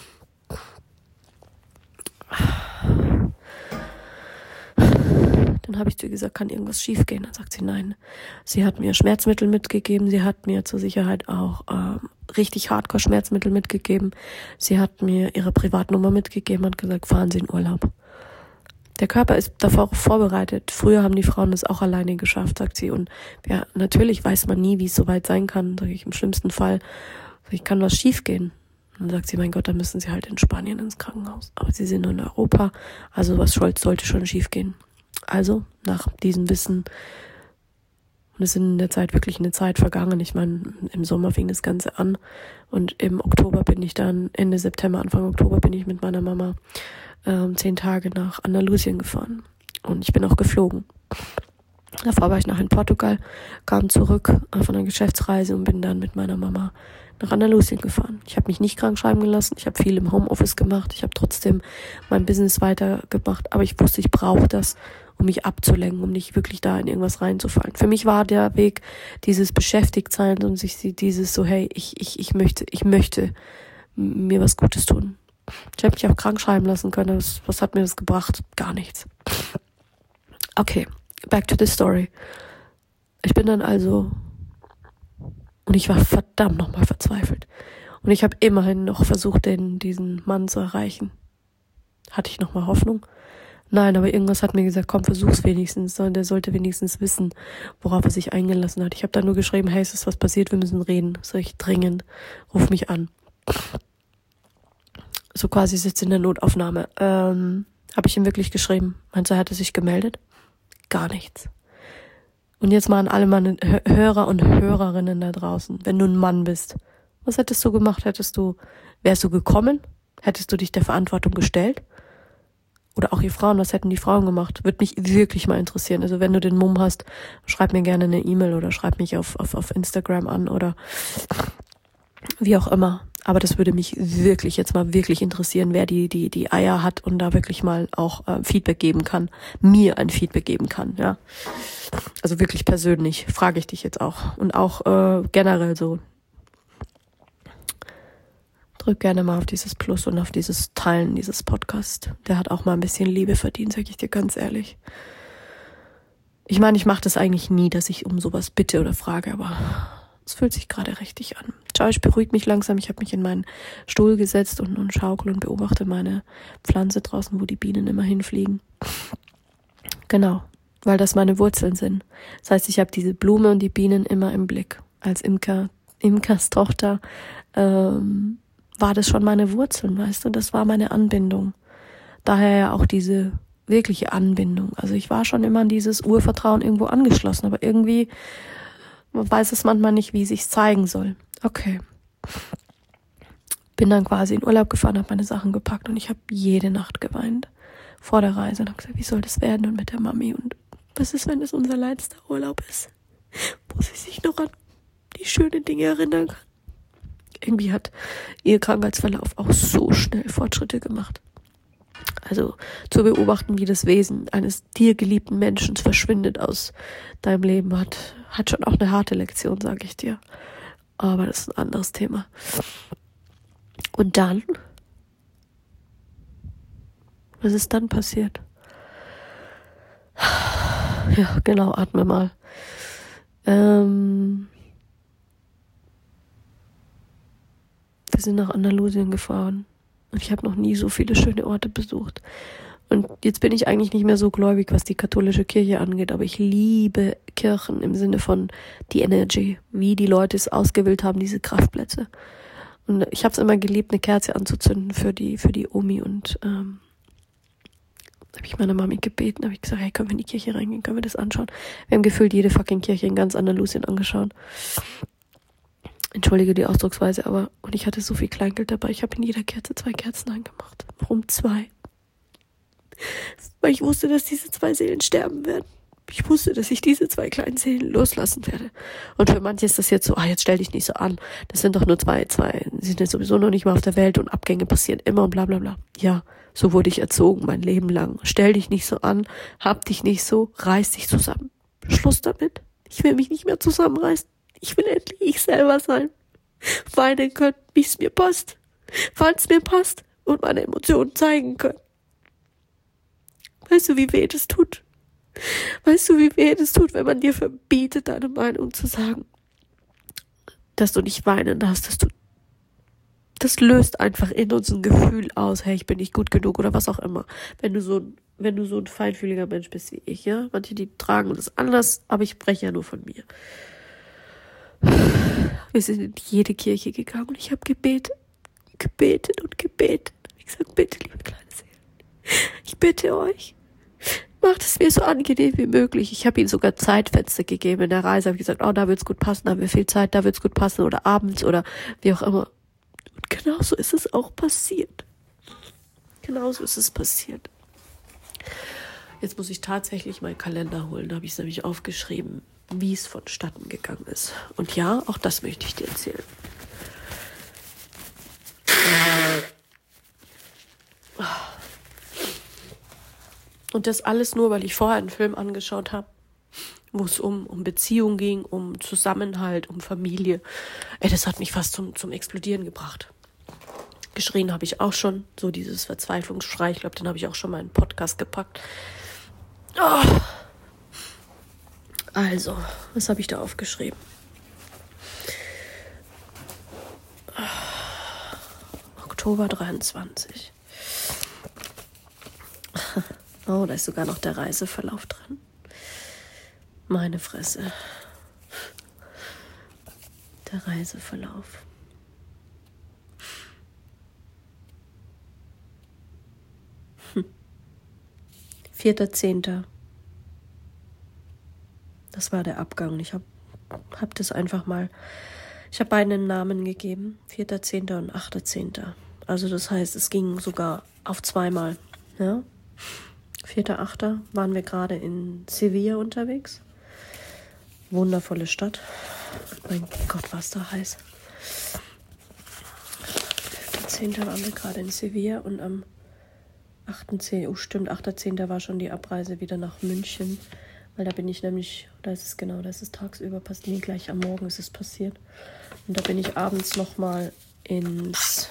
Dann habe ich zu ihr gesagt, kann irgendwas schief gehen? Dann sagt sie, nein. Sie hat mir Schmerzmittel mitgegeben. Sie hat mir zur Sicherheit auch ähm, richtig Hardcore-Schmerzmittel mitgegeben. Sie hat mir ihre Privatnummer mitgegeben und gesagt, fahren Sie in Urlaub. Der Körper ist davor vorbereitet. Früher haben die Frauen das auch alleine geschafft, sagt sie. Und ja, natürlich weiß man nie, wie es soweit sein kann. Sag ich, im schlimmsten Fall, ich kann was schief gehen. Und dann sagt sie, mein Gott, dann müssen sie halt in Spanien ins Krankenhaus. Aber sie sind in Europa, also was sollte schon schief gehen. Also, nach diesem Wissen, und es ist in der Zeit wirklich eine Zeit vergangen. Ich meine, im Sommer fing das Ganze an und im Oktober bin ich dann, Ende September, Anfang Oktober bin ich mit meiner Mama ähm, zehn Tage nach Andalusien gefahren. Und ich bin auch geflogen. Davor war ich noch in Portugal, kam zurück von einer Geschäftsreise und bin dann mit meiner Mama nach Andalusien gefahren. Ich habe mich nicht krank schreiben gelassen, ich habe viel im Homeoffice gemacht, ich habe trotzdem mein Business weitergemacht, aber ich wusste, ich brauche das, um mich abzulenken, um nicht wirklich da in irgendwas reinzufallen. Für mich war der Weg dieses Beschäftigtsein und sich dieses so, hey, ich ich ich möchte, ich möchte mir was Gutes tun. Ich habe mich auch krank schreiben lassen können, was, was hat mir das gebracht? Gar nichts. Okay, back to the story. Ich bin dann also, und ich war verdammt nochmal verzweifelt. Und ich habe immerhin noch versucht, den diesen Mann zu erreichen. Hatte ich nochmal Hoffnung? Nein, aber irgendwas hat mir gesagt, komm, versuch's wenigstens. Der sollte wenigstens wissen, worauf er sich eingelassen hat. Ich habe dann nur geschrieben, hey, es ist was passiert, wir müssen reden. Sag ich, dringend, ruf mich an. So quasi sitzt in der Notaufnahme. Ähm, habe ich ihm wirklich geschrieben. Meinst du, er hatte sich gemeldet? Gar nichts. Und jetzt mal an alle meine Hörer und Hörerinnen da draußen, wenn du ein Mann bist, was hättest du gemacht? Hättest du, wärst du gekommen? Hättest du dich der Verantwortung gestellt? Oder auch ihr Frauen, was hätten die Frauen gemacht? Würde mich wirklich mal interessieren. Also wenn du den Mumm hast, schreib mir gerne eine E-Mail oder schreib mich auf, auf, auf Instagram an oder wie auch immer. Aber das würde mich wirklich jetzt mal wirklich interessieren, wer die die die Eier hat und da wirklich mal auch äh, Feedback geben kann, mir ein Feedback geben kann, ja. Also wirklich persönlich frage ich dich jetzt auch und auch äh, generell so. Drück gerne mal auf dieses Plus und auf dieses Teilen dieses Podcast. Der hat auch mal ein bisschen Liebe verdient, sag ich dir ganz ehrlich. Ich meine, ich mache das eigentlich nie, dass ich um sowas bitte oder frage, aber es fühlt sich gerade richtig an. Schau, ich beruhige mich langsam. Ich habe mich in meinen Stuhl gesetzt und, und schaukel und beobachte meine Pflanze draußen, wo die Bienen immer hinfliegen. Genau, weil das meine Wurzeln sind. Das heißt, ich habe diese Blume und die Bienen immer im Blick. Als Imker, Imkers Tochter ähm, war das schon meine Wurzeln, weißt du? Das war meine Anbindung. Daher ja auch diese wirkliche Anbindung. Also ich war schon immer an dieses Urvertrauen irgendwo angeschlossen, aber irgendwie man weiß es manchmal nicht, wie es sich zeigen soll. Okay. Bin dann quasi in Urlaub gefahren, habe meine Sachen gepackt und ich habe jede Nacht geweint vor der Reise und habe gesagt, wie soll das werden und mit der Mami und was ist, wenn es unser letzter Urlaub ist, wo sie sich noch an die schönen Dinge erinnern kann. Irgendwie hat ihr Krankheitsverlauf auch so schnell Fortschritte gemacht. Also zu beobachten, wie das Wesen eines dir geliebten Menschen verschwindet aus deinem Leben, hat, hat schon auch eine harte Lektion, sage ich dir. Aber das ist ein anderes Thema. Und dann? Was ist dann passiert? Ja, genau, atme mal. Ähm, wir sind nach Andalusien gefahren. Und ich habe noch nie so viele schöne Orte besucht. Und jetzt bin ich eigentlich nicht mehr so gläubig, was die katholische Kirche angeht, aber ich liebe Kirchen im Sinne von die Energy, wie die Leute es ausgewählt haben, diese Kraftplätze. Und ich habe es immer geliebt, eine Kerze anzuzünden für die für die Omi und ähm, habe ich meine Mami gebeten, habe ich gesagt, hey, können wir in die Kirche reingehen, können wir das anschauen? Wir haben gefühlt jede fucking Kirche in ganz Andalusien angeschaut. Entschuldige die Ausdrucksweise, aber und ich hatte so viel Kleingeld dabei. Ich habe in jeder Kerze zwei Kerzen angemacht. Warum zwei? Weil ich wusste, dass diese zwei Seelen sterben werden. Ich wusste, dass ich diese zwei kleinen Seelen loslassen werde. Und für manche ist das jetzt so, ah, jetzt stell dich nicht so an. Das sind doch nur zwei, zwei, sie sind jetzt sowieso noch nicht mal auf der Welt und Abgänge passieren immer und bla bla bla. Ja, so wurde ich erzogen mein Leben lang. Stell dich nicht so an, hab dich nicht so, reiß dich zusammen. Schluss damit. Ich will mich nicht mehr zusammenreißen. Ich will endlich ich selber sein. Weinen können, wie es mir passt. Wann es mir passt. Und meine Emotionen zeigen können. Weißt du, wie weh das tut? Weißt du, wie weh das tut, wenn man dir verbietet, deine Meinung zu sagen? Dass du nicht weinen darfst, dass du, das löst einfach in uns ein Gefühl aus, hey, ich bin nicht gut genug oder was auch immer. Wenn du so ein, wenn du so ein feinfühliger Mensch bist wie ich, ja? Manche, die tragen das anders, aber ich spreche ja nur von mir. Wir sind in jede Kirche gegangen und ich habe gebetet, gebetet und gebetet. Ich sage, bitte, liebe kleine Seelen, ich bitte euch, macht es mir so angenehm wie möglich. Ich habe ihnen sogar Zeitfenster gegeben in der Reise. Habe gesagt, oh, da wird's gut passen, da haben wir viel Zeit, da wird's gut passen oder abends oder wie auch immer. Und genauso ist es auch passiert. Genauso ist es passiert. Jetzt muss ich tatsächlich meinen Kalender holen. Da habe ich es nämlich aufgeschrieben, wie es vonstatten gegangen ist. Und ja, auch das möchte ich dir erzählen. Und das alles nur, weil ich vorher einen Film angeschaut habe, wo es um, um Beziehung ging, um Zusammenhalt, um Familie. Ey, das hat mich fast zum, zum Explodieren gebracht. Geschrien habe ich auch schon, so dieses Verzweiflungsschrei. Ich glaube, den habe ich auch schon mal in einen Podcast gepackt. Oh. Also, was habe ich da aufgeschrieben? Oktober dreiundzwanzig. Oh, da ist sogar noch der Reiseverlauf drin. Meine Fresse. Der Reiseverlauf. Hm. vierter zehnter Das war der Abgang. Und ich habe hab das einfach mal, ich habe beiden einen Namen gegeben, vierter zehnter und achter zehnter Also das heißt, es ging sogar auf zweimal. Ja? vierter achter waren wir gerade in Sevilla unterwegs. Wundervolle Stadt. Mein Gott, was da heiß. vierter zehnter waren wir gerade in Sevilla und am achter zehnter Oh, stimmt, achter zehnter war schon die Abreise wieder nach München. Weil da bin ich nämlich, da ist es genau, da ist es tagsüber passiert, nee, gleich am Morgen ist es passiert. Und da bin ich abends nochmal ins,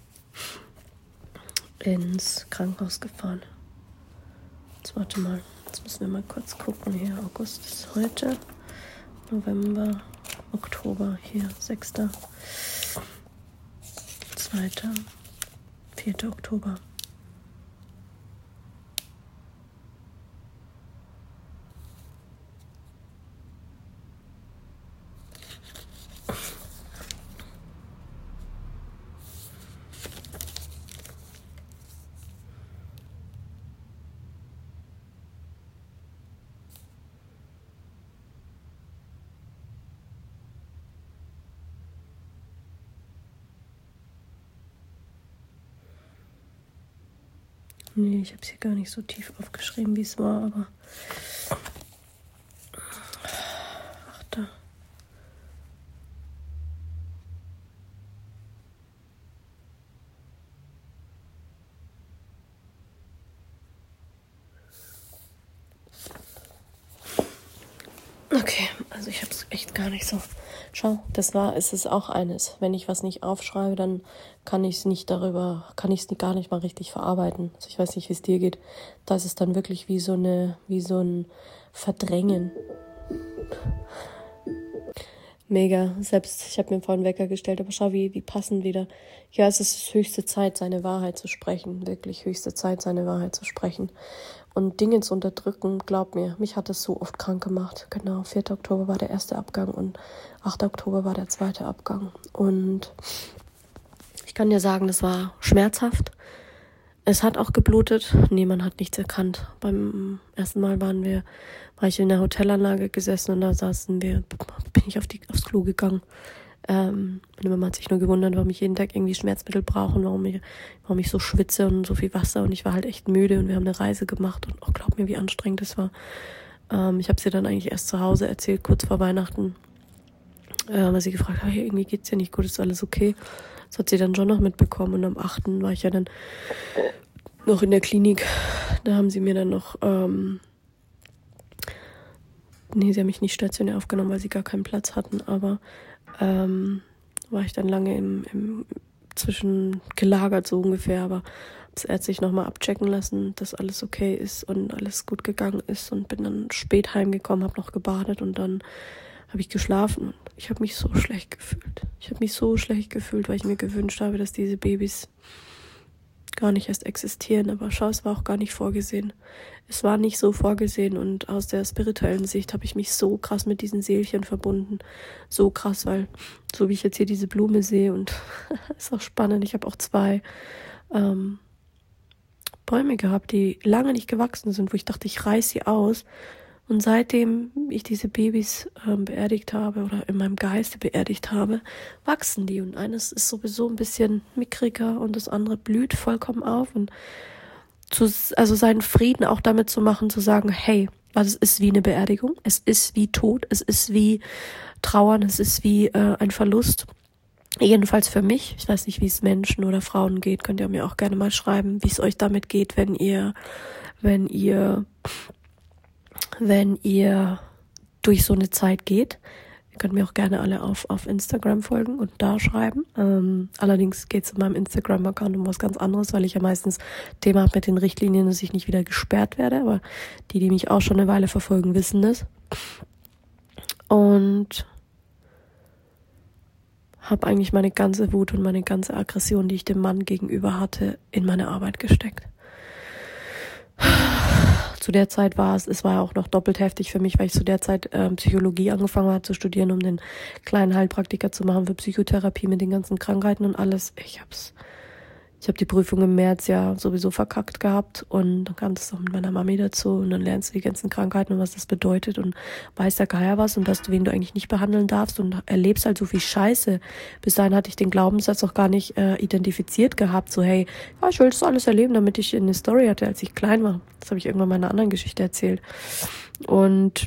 ins Krankenhaus gefahren. Jetzt warte mal, jetzt müssen wir mal kurz gucken. Hier, August ist heute, November, Oktober, hier, sechster zweiter vierter Oktober. Nee, ich habe es hier gar nicht so tief aufgeschrieben, wie es war, aber... Ach, da. Okay, also ich habe es echt gar nicht so... Schau, das war, es ist auch eines. Wenn ich was nicht aufschreibe, dann kann ich es nicht darüber, kann ich es gar nicht mal richtig verarbeiten. Also ich weiß nicht, wie es dir geht. Da ist es dann wirklich wie so eine, wie so ein Verdrängen. Mega. Selbst, ich habe mir vorhin einen Wecker gestellt, aber schau, wie, wie passend wieder. Ja, es ist höchste Zeit, seine Wahrheit zu sprechen. Wirklich höchste Zeit, seine Wahrheit zu sprechen. Und Dinge zu unterdrücken, glaub mir, mich hat es so oft krank gemacht. Genau, vierter Oktober war der erste Abgang und achter Oktober war der zweite Abgang. Und ich kann dir sagen, das war schmerzhaft. Es hat auch geblutet. Nee, man hat nichts erkannt. Beim ersten Mal waren wir, war ich in der Hotelanlage gesessen und da saßen wir, bin ich auf die, aufs Klo gegangen. Ähm, meine Mama hat sich nur gewundert, warum ich jeden Tag irgendwie Schmerzmittel brauche und warum ich, warum ich so schwitze und so viel Wasser, und ich war halt echt müde und wir haben eine Reise gemacht und oh, glaub mir, wie anstrengend das war. Ähm, ich habe sie dann eigentlich erst zu Hause erzählt, kurz vor Weihnachten, äh, weil sie gefragt hat, hey, irgendwie geht's dir nicht gut, ist alles okay? Das hat sie dann schon noch mitbekommen und am achten war ich ja dann noch in der Klinik. Da haben sie mir dann noch, ähm, nee, sie haben mich nicht stationär aufgenommen, weil sie gar keinen Platz hatten, aber ähm, war ich dann lange im, im zwischen gelagert so ungefähr, aber hab's ärztlich nochmal abchecken lassen, dass alles okay ist und alles gut gegangen ist und bin dann spät heimgekommen, habe noch gebadet und dann habe ich geschlafen und ich habe mich so schlecht gefühlt. Ich habe mich so schlecht gefühlt, weil ich mir gewünscht habe, dass diese Babys gar nicht erst existieren, aber schau, es war auch gar nicht vorgesehen. Es war nicht so vorgesehen und aus der spirituellen Sicht habe ich mich so krass mit diesen Seelchen verbunden. So krass, weil so wie ich jetzt hier diese Blume sehe und ist auch spannend, ich habe auch zwei ähm, Bäume gehabt, die lange nicht gewachsen sind, wo ich dachte, ich reiß sie aus. Und seitdem ich diese Babys ähm, beerdigt habe oder in meinem Geiste beerdigt habe, wachsen die. Und eines ist sowieso ein bisschen mickriger und das andere blüht vollkommen auf. Und zu, also seinen Frieden auch damit zu machen, zu sagen, hey, also es ist wie eine Beerdigung, es ist wie Tod, es ist wie Trauern, es ist wie äh, ein Verlust. Jedenfalls für mich. Ich weiß nicht, wie es Menschen oder Frauen geht. Könnt ihr mir auch gerne mal schreiben, wie es euch damit geht, wenn ihr, wenn ihr... wenn ihr durch so eine Zeit geht. Ihr könnt mir auch gerne alle auf, auf Instagram folgen und da schreiben. Ähm, allerdings geht es in meinem Instagram-Account um was ganz anderes, weil ich ja meistens Thema habe mit den Richtlinien, dass ich nicht wieder gesperrt werde. Aber die, die mich auch schon eine Weile verfolgen, wissen das. Und habe eigentlich meine ganze Wut und meine ganze Aggression, die ich dem Mann gegenüber hatte, in meine Arbeit gesteckt. Zu der Zeit war es, es war auch noch doppelt heftig für mich, weil ich zu der Zeit äh, Psychologie angefangen habe zu studieren, um den kleinen Heilpraktiker zu machen für Psychotherapie mit den ganzen Krankheiten und alles. Ich hab's, Ich habe die Prüfung im März ja sowieso verkackt gehabt und dann kam es auch mit meiner Mami dazu und dann lernst du die ganzen Krankheiten und was das bedeutet und weißt ja Geier was und dass du, wen du eigentlich nicht behandeln darfst und erlebst halt so viel Scheiße. Bis dahin hatte ich den Glaubenssatz auch gar nicht äh, identifiziert gehabt, so hey, ja, ich will das alles erleben, damit ich eine Story hatte, als ich klein war. Das habe ich irgendwann mal in einer anderen Geschichte erzählt. Und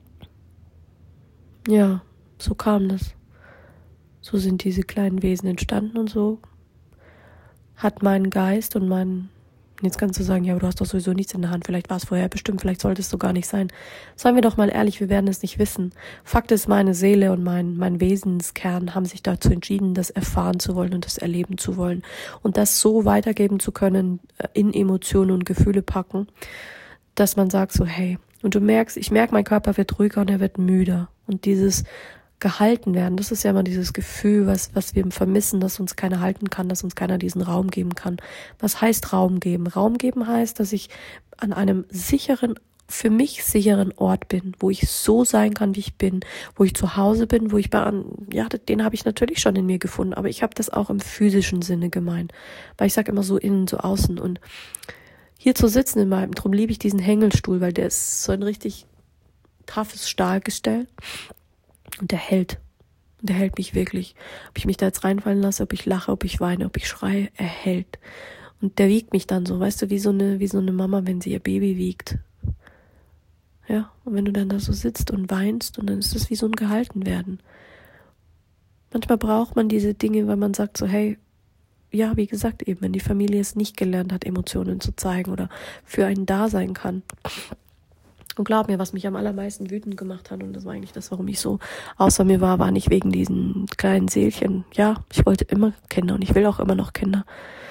ja, so kam das. So sind diese kleinen Wesen entstanden und so hat mein Geist und mein, jetzt kannst du sagen, ja, aber du hast doch sowieso nichts in der Hand, vielleicht war es vorher bestimmt, vielleicht sollte es so gar nicht sein. Seien wir doch mal ehrlich, wir werden es nicht wissen. Fakt ist, meine Seele und mein, mein Wesenskern haben sich dazu entschieden, das erfahren zu wollen und das erleben zu wollen und das so weitergeben zu können, in Emotionen und Gefühle packen, dass man sagt so, hey, und du merkst, ich merke, mein Körper wird ruhiger und er wird müder und dieses gehalten werden. Das ist ja immer dieses Gefühl, was was wir vermissen, dass uns keiner halten kann, dass uns keiner diesen Raum geben kann. Was heißt Raum geben? Raum geben heißt, dass ich an einem sicheren, für mich sicheren Ort bin, wo ich so sein kann, wie ich bin, wo ich zu Hause bin, wo ich bei, ja, den habe ich natürlich schon in mir gefunden, aber ich habe das auch im physischen Sinne gemeint, weil ich sage immer so innen, so außen und hier zu sitzen in meinem, drum liebe ich diesen Hängelstuhl, weil der ist so ein richtig toughes Stahlgestell. Und der hält. Und der hält mich wirklich. Ob ich mich da jetzt reinfallen lasse, ob ich lache, ob ich weine, ob ich schreie, er hält. Und der wiegt mich dann so, weißt du, wie so eine, wie so eine Mama, wenn sie ihr Baby wiegt. Ja, und wenn du dann da so sitzt und weinst, und dann ist es wie so ein Gehaltenwerden. Manchmal braucht man diese Dinge, weil man sagt so, hey, ja, wie gesagt eben, wenn die Familie es nicht gelernt hat, Emotionen zu zeigen oder für einen da sein kann. Und glaub mir, was mich am allermeisten wütend gemacht hat, und das war eigentlich das, warum ich so außer mir war, war nicht wegen diesen kleinen Seelchen. Ja, ich wollte immer Kinder und ich will auch immer noch Kinder.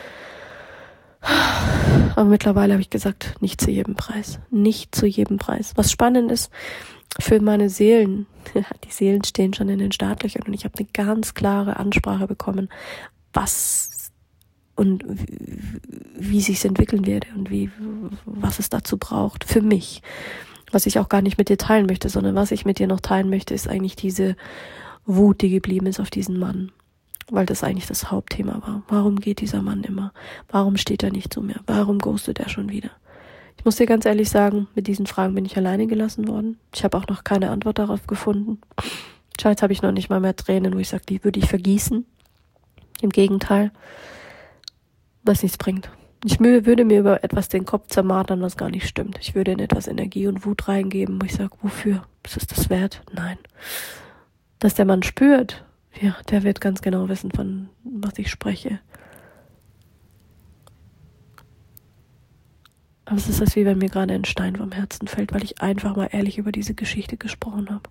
Aber mittlerweile habe ich gesagt, nicht zu jedem Preis. Nicht zu jedem Preis. Was spannend ist, für meine Seelen, die Seelen stehen schon in den Startlöchern und ich habe eine ganz klare Ansprache bekommen, was und wie, wie sich's entwickeln werde und wie, was es dazu braucht für mich. Was ich auch gar nicht mit dir teilen möchte, sondern was ich mit dir noch teilen möchte, ist eigentlich diese Wut, die geblieben ist auf diesen Mann. Weil das eigentlich das Hauptthema war. Warum geht dieser Mann immer? Warum steht er nicht zu mir? Warum ghostet er schon wieder? Ich muss dir ganz ehrlich sagen, mit diesen Fragen bin ich alleine gelassen worden. Ich habe auch noch keine Antwort darauf gefunden. Schau, jetzt habe ich noch nicht mal mehr Tränen, wo ich sage, die würde ich vergießen. Im Gegenteil, was nichts bringt. Ich würde mir über etwas den Kopf zermartern, was gar nicht stimmt. Ich würde in etwas Energie und Wut reingeben, wo ich sage, wofür? Ist es das wert? Nein. Dass der Mann spürt, ja, der wird ganz genau wissen, von was ich spreche. Aber es ist das, wie wenn mir gerade ein Stein vom Herzen fällt, weil ich einfach mal ehrlich über diese Geschichte gesprochen habe.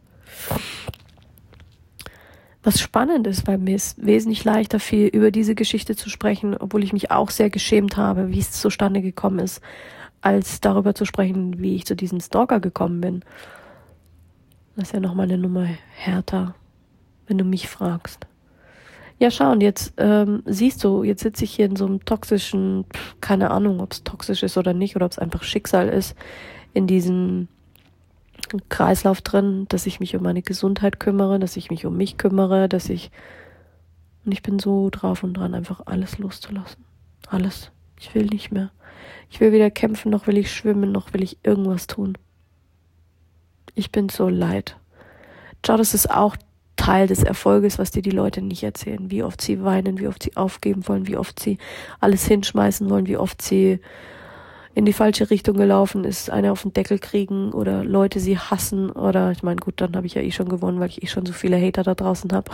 Was spannend ist, weil mir ist wesentlich leichter, viel über diese Geschichte zu sprechen, obwohl ich mich auch sehr geschämt habe, wie es zustande gekommen ist, als darüber zu sprechen, wie ich zu diesem Stalker gekommen bin. Das ist ja nochmal eine Nummer härter, wenn du mich fragst. Ja, schau, und jetzt ähm, siehst du, jetzt sitze ich hier in so einem toxischen, keine Ahnung, ob es toxisch ist oder nicht, oder ob es einfach Schicksal ist, in diesem Kreislauf drin, dass ich mich um meine Gesundheit kümmere, dass ich mich um mich kümmere, dass ich, und ich bin so drauf und dran, einfach alles loszulassen. Alles. Ich will nicht mehr. Ich will weder kämpfen, noch will ich schwimmen, noch will ich irgendwas tun. Ich bin so leid. Schau, das ist auch Teil des Erfolges, was dir die Leute nicht erzählen. Wie oft sie weinen, wie oft sie aufgeben wollen, wie oft sie alles hinschmeißen wollen, wie oft sie in die falsche Richtung gelaufen ist, eine auf den Deckel kriegen oder Leute sie hassen oder, ich meine, gut, dann habe ich ja eh schon gewonnen, weil ich eh schon so viele Hater da draußen habe.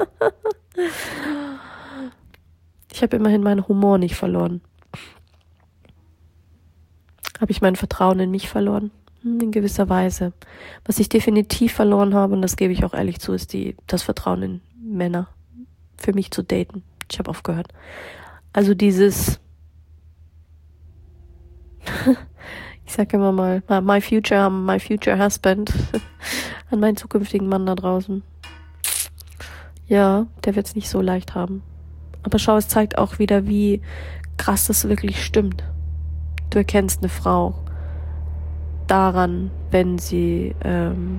Ich habe immerhin meinen Humor nicht verloren. Habe ich mein Vertrauen in mich verloren? In gewisser Weise. Was ich definitiv verloren habe, und das gebe ich auch ehrlich zu, ist die das Vertrauen in Männer, für mich zu daten. Ich habe aufgehört. Also dieses ich sage immer mal, my future, my future husband, an meinen zukünftigen Mann da draußen. Ja, der wird es nicht so leicht haben. Aber schau, es zeigt auch wieder, wie krass das wirklich stimmt. Du erkennst eine Frau daran, wenn sie, ähm,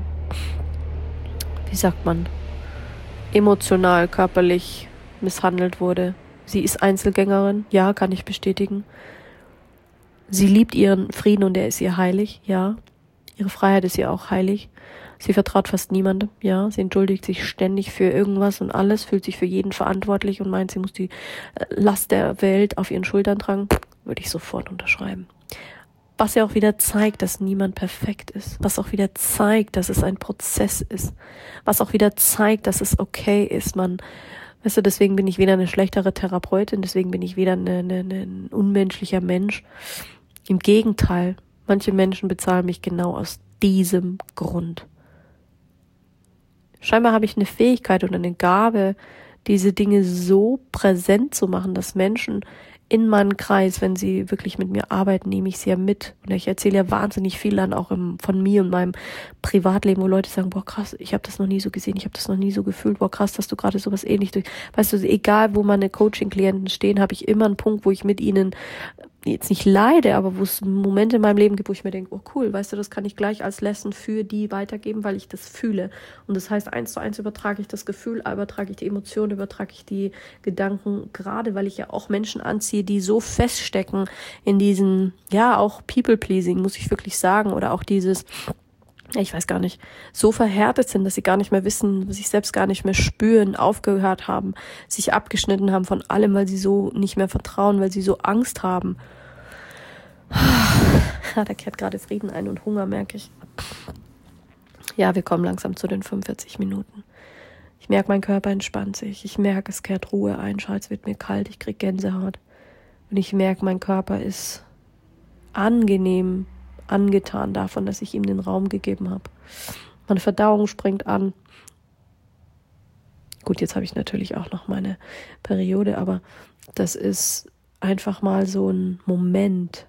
wie sagt man, emotional, körperlich misshandelt wurde, Sie ist Einzelgängerin, ja, kann ich bestätigen. Sie liebt ihren Frieden und der ist ihr heilig, ja. Ihre Freiheit ist ihr auch heilig. Sie vertraut fast niemandem, ja. Sie entschuldigt sich ständig für irgendwas und alles, fühlt sich für jeden verantwortlich und meint, sie muss die Last der Welt auf ihren Schultern tragen. Würde ich sofort unterschreiben. Was ja auch wieder zeigt, dass niemand perfekt ist. Was auch wieder zeigt, dass es ein Prozess ist. Was auch wieder zeigt, dass es okay ist. Man, weißt du, deswegen bin ich weder eine schlechtere Therapeutin, deswegen bin ich weder eine, eine, ein unmenschlicher Mensch. Im Gegenteil, manche Menschen bezahlen mich genau aus diesem Grund. Scheinbar habe ich eine Fähigkeit und eine Gabe, diese Dinge so präsent zu machen, dass Menschen in meinen Kreis, wenn sie wirklich mit mir arbeiten, nehme ich sie ja mit. Und ich erzähle ja wahnsinnig viel dann auch im, von mir und meinem Privatleben, wo Leute sagen, boah krass, ich habe das noch nie so gesehen, ich habe das noch nie so gefühlt, boah krass, dass du gerade sowas ähnlich durch. Weißt du, egal wo meine Coaching-Klienten stehen, habe ich immer einen Punkt, wo ich mit ihnen jetzt nicht leide, aber wo es Momente in meinem Leben gibt, wo ich mir denke, oh cool, weißt du, das kann ich gleich als Lesson für die weitergeben, weil ich das fühle. Und das heißt, eins zu eins übertrage ich das Gefühl, übertrage ich die Emotionen, übertrage ich die Gedanken, gerade weil ich ja auch Menschen anziehe, die so feststecken in diesen, ja, auch People-Pleasing, muss ich wirklich sagen, oder auch dieses, ich weiß gar nicht, so verhärtet sind, dass sie gar nicht mehr wissen, sich selbst gar nicht mehr spüren, aufgehört haben, sich abgeschnitten haben von allem, weil sie so nicht mehr vertrauen, weil sie so Angst haben. Da kehrt gerade Frieden ein und Hunger, merke ich. Ja, wir kommen langsam zu den fünfundvierzig Minuten. Ich merke, mein Körper entspannt sich. Ich merke, es kehrt Ruhe ein. Schau, es wird mir kalt, ich kriege Gänsehaut. Und ich merke, mein Körper ist angenehm angetan davon, dass ich ihm den Raum gegeben habe. Meine Verdauung springt an. Gut, jetzt habe ich natürlich auch noch meine Periode, aber das ist einfach mal so ein Moment,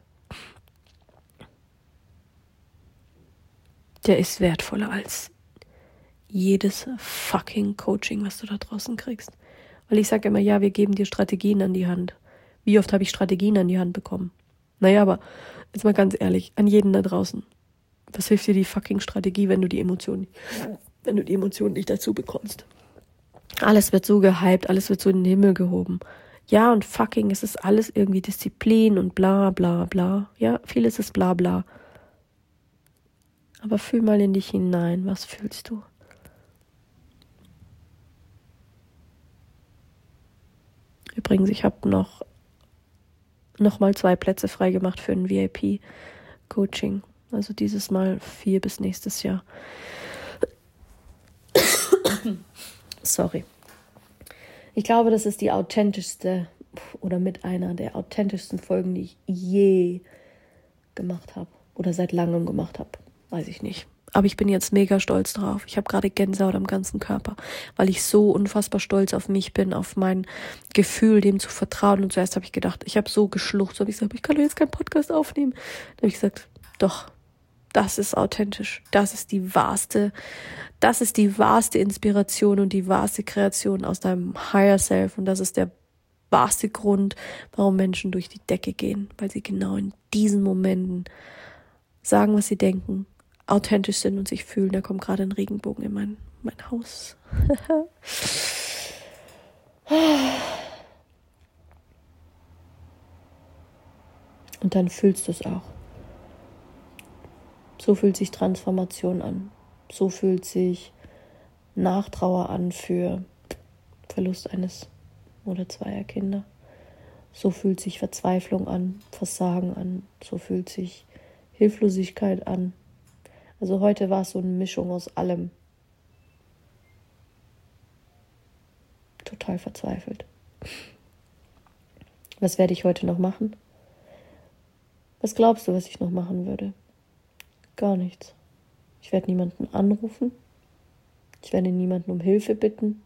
der ist wertvoller als jedes fucking Coaching, was du da draußen kriegst. Weil ich sage immer, ja, wir geben dir Strategien an die Hand. Wie oft habe ich Strategien an die Hand bekommen? Naja, aber jetzt mal ganz ehrlich, an jeden da draußen. Was hilft dir die fucking Strategie, wenn du die Emotionen, wenn du die Emotionen nicht dazu bekommst? Alles wird so gehypt, alles wird so in den Himmel gehoben. Ja, und fucking, es ist alles irgendwie Disziplin und bla bla bla. Ja, vieles ist bla bla. Aber fühl mal in dich hinein, was fühlst du? Übrigens, ich habe noch nochmal zwei Plätze freigemacht für ein V I P-Coaching. Also dieses Mal vier bis nächstes Jahr. Sorry. Ich glaube, das ist die authentischste oder mit einer der authentischsten Folgen, die ich je gemacht habe. Oder seit langem gemacht habe. Weiß ich nicht. Aber ich bin jetzt mega stolz drauf. Ich habe gerade Gänsehaut am ganzen Körper, weil ich so unfassbar stolz auf mich bin, auf mein Gefühl, dem zu vertrauen. Und zuerst habe ich gedacht, ich habe so geschluchzt, habe ich gesagt, ich kann doch jetzt keinen Podcast aufnehmen. Dann habe ich gesagt, doch, das ist authentisch. Das ist die wahrste, das ist die wahrste Inspiration und die wahrste Kreation aus deinem Higher Self. Und das ist der wahrste Grund, warum Menschen durch die Decke gehen, weil sie genau in diesen Momenten sagen, was sie denken, authentisch sind und sich fühlen. Da kommt gerade ein Regenbogen in mein, mein Haus. Und dann fühlst du es auch. So fühlt sich Transformation an. So fühlt sich Nachtrauer an für Verlust eines oder zweier Kinder. So fühlt sich Verzweiflung an, Versagen an. So fühlt sich Hilflosigkeit an. Also heute war es so eine Mischung aus allem. Total verzweifelt. Was werde ich heute noch machen? Was glaubst du, was ich noch machen würde? Gar nichts. Ich werde niemanden anrufen. Ich werde niemanden um Hilfe bitten.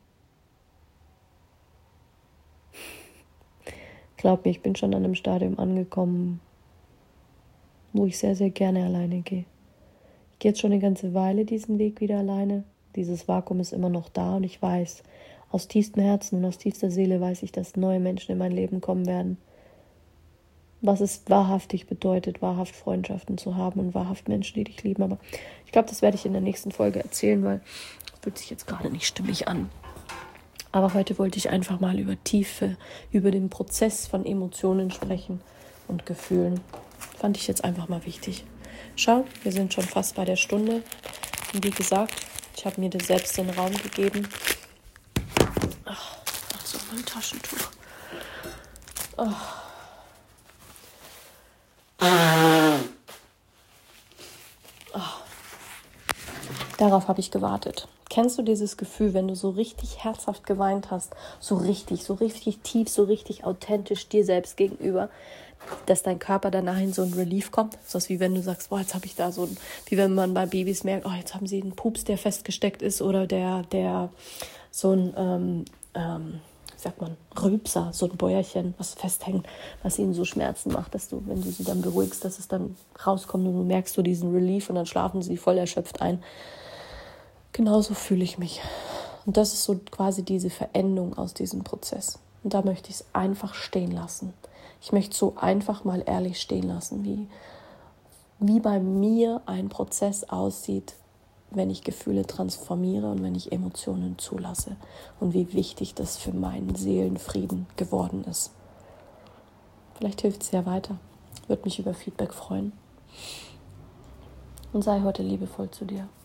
Glaub mir, ich bin schon an einem Stadium angekommen, wo ich sehr, sehr gerne alleine gehe. Ich gehe jetzt schon eine ganze Weile diesen Weg wieder alleine. Dieses Vakuum ist immer noch da und ich weiß, aus tiefstem Herzen und aus tiefster Seele weiß ich, dass neue Menschen in mein Leben kommen werden. Was es wahrhaftig bedeutet, wahrhaft Freundschaften zu haben und wahrhaft Menschen, die dich lieben. Aber ich glaube, das werde ich in der nächsten Folge erzählen, weil es fühlt sich jetzt gerade nicht stimmig an. Aber heute wollte ich einfach mal über Tiefe, über den Prozess von Emotionen sprechen und Gefühlen. Fand ich jetzt einfach mal wichtig. Schau, wir sind schon fast bei der Stunde. Und wie gesagt, ich habe mir selbst den Raum gegeben. Ach, ach so, mein Taschentuch. Ach. Ach. Darauf habe ich gewartet. Kennst du dieses Gefühl, wenn du so richtig herzhaft geweint hast, so richtig, so richtig tief, so richtig authentisch dir selbst gegenüber, dass dein Körper danach in so ein Relief kommt? So was wie wenn du sagst, boah, jetzt habe ich da so ein, wie wenn man bei Babys merkt, oh, jetzt haben sie einen Pups, der festgesteckt ist oder der, der so ein, ähm, ähm, wie sagt man, Rülpser, so ein Bäuerchen, was festhängt, was ihnen so Schmerzen macht, dass du, wenn du sie dann beruhigst, dass es dann rauskommt und du merkst so diesen Relief und dann schlafen sie voll erschöpft ein. Genauso fühle ich mich. Und das ist so quasi diese Veränderung aus diesem Prozess. Und da möchte ich es einfach stehen lassen. Ich möchte so einfach mal ehrlich stehen lassen, wie, wie bei mir ein Prozess aussieht, wenn ich Gefühle transformiere und wenn ich Emotionen zulasse. Und wie wichtig das für meinen Seelenfrieden geworden ist. Vielleicht hilft es ja weiter. Würde mich über Feedback freuen. Und sei heute liebevoll zu dir.